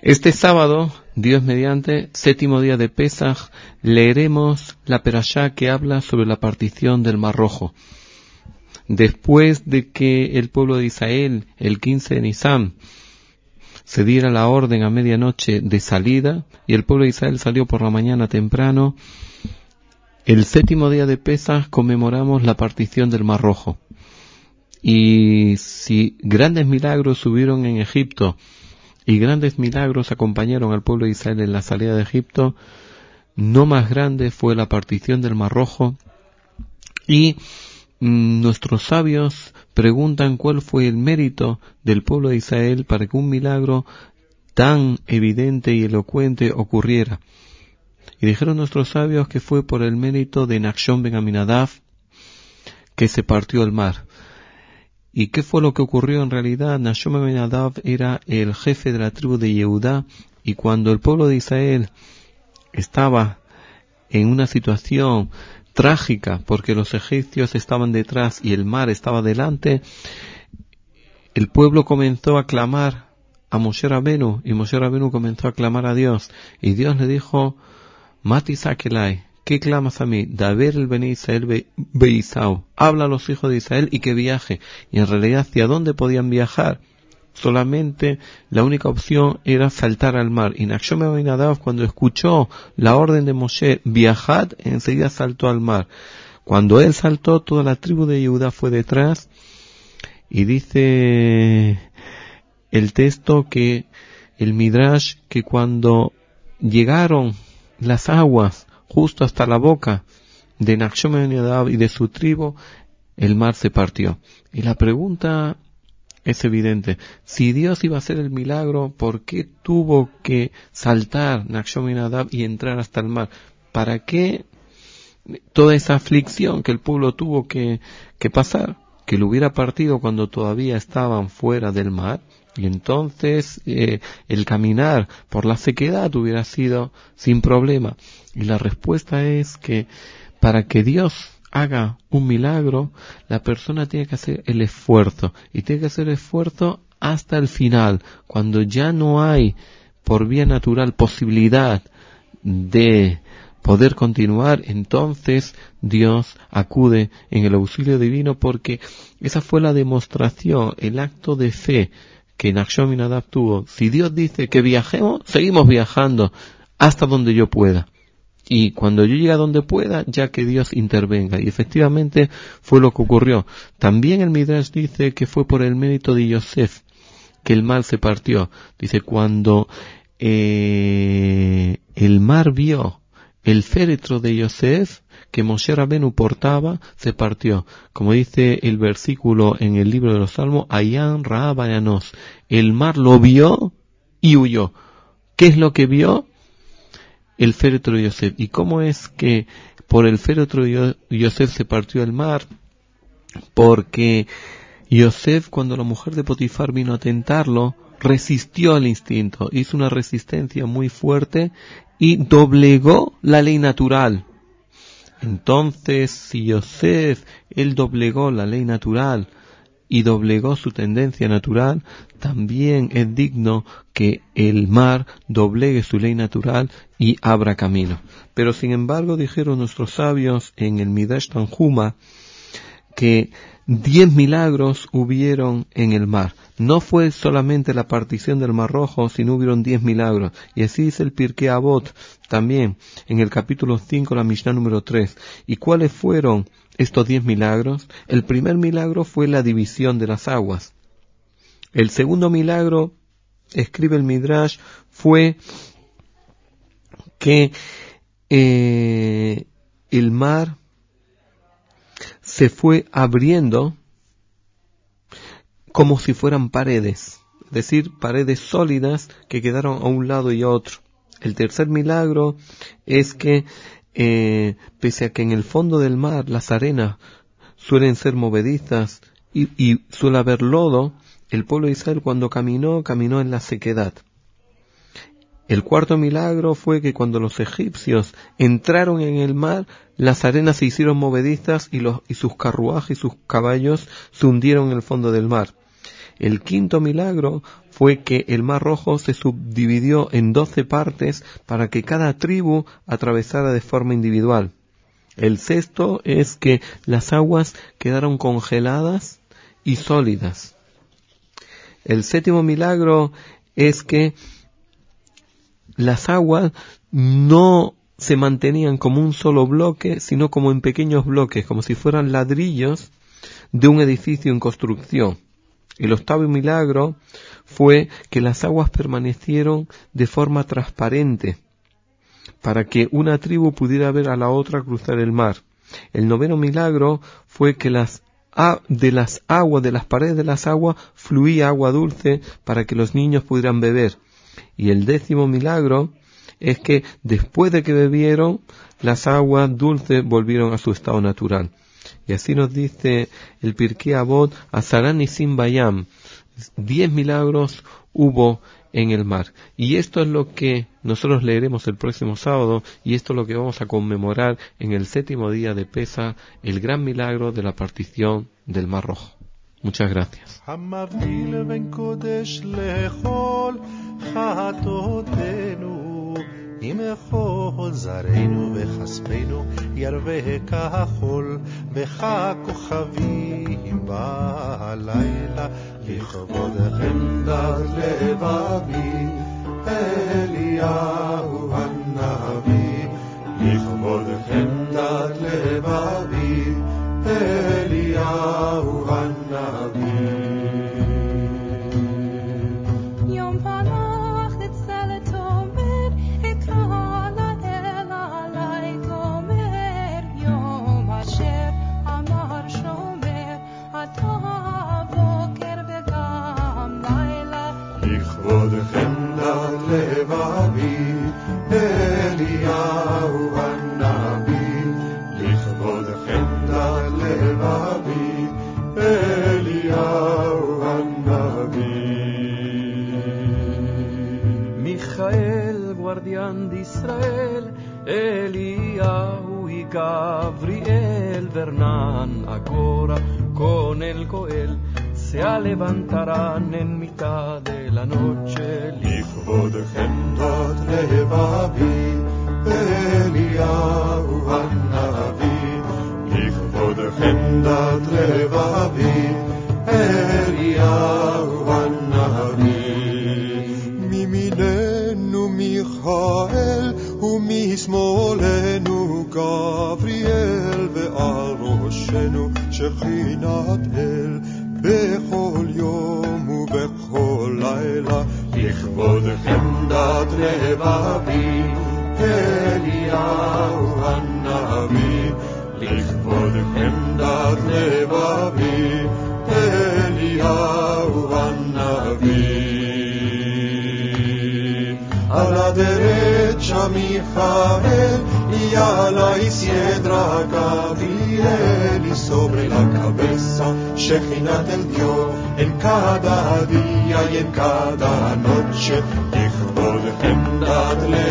Este sábado, Dios mediante, séptimo día de Pesaj, leeremos la perashá que habla sobre la partición del Mar Rojo. Después de que el pueblo de Israel, el 15 de Nisan, se diera la orden a medianoche de salida, y el pueblo de Israel salió por la mañana temprano, el séptimo día de Pesaj conmemoramos la partición del Mar Rojo. Y si grandes milagros hubieron en Egipto, y grandes milagros acompañaron al pueblo de Israel en la salida de Egipto, no más grande fue la partición del Mar Rojo. Y nuestros sabios preguntan cuál fue el mérito del pueblo de Israel para que un milagro tan evidente y elocuente ocurriera. Y dijeron nuestros sabios que fue por el mérito de Nachshon ben Aminadab que se partió el mar. ¿Y qué fue lo que ocurrió en realidad? Nachshon ben Aminadab era el jefe de la tribu de Yehudá, y cuando el pueblo de Israel estaba en una situación trágica porque los egipcios estaban detrás y el mar estaba delante, el pueblo comenzó a clamar a Moshe Rabenu, y Moshe Rabenu comenzó a clamar a Dios, y Dios le dijo: Mati Sakelai, ¿qué clamas a mí? Daber el Beni Israel Beisau, habla a los hijos de Israel y que viaje. Y en realidad, ¿hacia dónde podían viajar? Solamente la única opción era saltar al mar. Y Nachshon ben Aminadab, cuando escuchó la orden de Moshe, viajad, enseguida saltó al mar. Cuando él saltó, toda la tribu de Yehudá fue detrás, y dice el texto que el Midrash, que cuando llegaron las aguas justo hasta la boca de Nachshon ben Aminadab y de su tribu, el mar se partió. Y la pregunta es evidente: si Dios iba a hacer el milagro, ¿por qué tuvo que saltar Nachshon ben Aminadab y entrar hasta el mar? ¿Para qué toda esa aflicción que el pueblo tuvo que pasar? Que lo hubiera partido cuando todavía estaban fuera del mar, y entonces el caminar por la sequedad hubiera sido sin problema. Y la respuesta es que para que Dios haga un milagro, la persona tiene que hacer el esfuerzo, y tiene que hacer el esfuerzo hasta el final, cuando ya no hay por vía natural posibilidad de poder continuar. Entonces Dios acude en el auxilio divino, porque esa fue la demostración, el acto de fe que Nachshon ben Aminadab tuvo. Si Dios dice que viajemos, seguimos viajando hasta donde yo pueda, y cuando yo llegue a donde pueda, ya que Dios intervenga. Y efectivamente fue lo que ocurrió. También el Midrash dice que fue por el mérito de Yosef que el mar se partió. Dice, cuando el mar vio el féretro de Yosef que Moshe Rabenu portaba, se partió. Como dice el versículo en el libro de los Salmos, Ayan Ra'a Bayanos, el mar lo vio y huyó. ¿Qué es lo que vio? El féretro de Yosef. ¿Y cómo es que por el féretro de Yosef se partió el mar? Porque Yosef, cuando la mujer de Potifar vino a tentarlo, resistió al instinto, hizo una resistencia muy fuerte y doblegó la ley natural. Entonces, si Yosef, él doblegó la ley natural y doblegó su tendencia natural, también es digno que el mar doblegue su ley natural y abra camino. Pero sin embargo, dijeron nuestros sabios en el Midrash Tanjuma que 10 milagros hubieron en el mar. No fue solamente la partición del Mar Rojo, sino hubieron 10 milagros. Y así dice el Pirkei Avot también, en el capítulo 5, la Mishnah número 3. ¿Y cuáles fueron estos 10 milagros? El primer milagro fue la división de las aguas. El segundo milagro, escribe el Midrash, fue que el mar se fue abriendo como si fueran paredes, es decir, paredes sólidas que quedaron a un lado y a otro. El tercer milagro es que, pese a que en el fondo del mar las arenas suelen ser movedizas y suele haber lodo, el pueblo de Israel cuando caminó en la sequedad. El cuarto milagro fue que cuando los egipcios entraron en el mar, las arenas se hicieron movedizas y sus carruajes y sus caballos se hundieron en el fondo del mar. El quinto milagro fue que el Mar Rojo se subdividió en 12 partes para que cada tribu atravesara de forma individual. El sexto es que las aguas quedaron congeladas y sólidas. El séptimo milagro es que las aguas no se mantenían como un solo bloque, sino como en pequeños bloques, como si fueran ladrillos de un edificio en construcción. El octavo milagro fue que las aguas permanecieron de forma transparente, para que una tribu pudiera ver a la otra cruzar el mar. El noveno milagro fue que de las paredes de las aguas, fluía agua dulce para que los niños pudieran beber. Y el décimo milagro es que después de que bebieron, las aguas dulces volvieron a su estado natural. Y así nos dice el Pirkei Avot, Asará Nisim Bayam, 10 milagros hubo en el mar. Y esto es lo que nosotros leeremos el próximo sábado, y esto es lo que vamos a conmemorar en el séptimo día de Pesaj, el gran milagro de la partición del Mar Rojo. Muchas gracias. ימחול זרענו וכספנו ירווה כחול בך כוכבים בלילה לכבוד חמדת לבבי אליהו הנביא לכבוד חמדת לבבי אליהו הנביא לכבוד חמדת לבבי אליהו הנביא לכבוד חמדת לבבי אליהו הנביא Mijael, guardián de Israel, Eliyahu y Gabriel, Bernán, Agora con el Goel, se levantarán en mitad de la noche. לכבוד חמדת לבבי אליהו הנביא לכבוד חמדת לבבי אליהו הנביא מימיננו מיכאל ומשמאלנו גבריאל ועל ראשנו שכינת אל בכל יום ובכל לילה לכבוד חמדת לבבי אליהו הנביא לכבוד חמדת לבבי אליהו הנביא a la derecha Mijael y a la izquierda Gabriel y sobre la cabeza Shechinat el dio en cada día y en cada noche לכבוד חמדת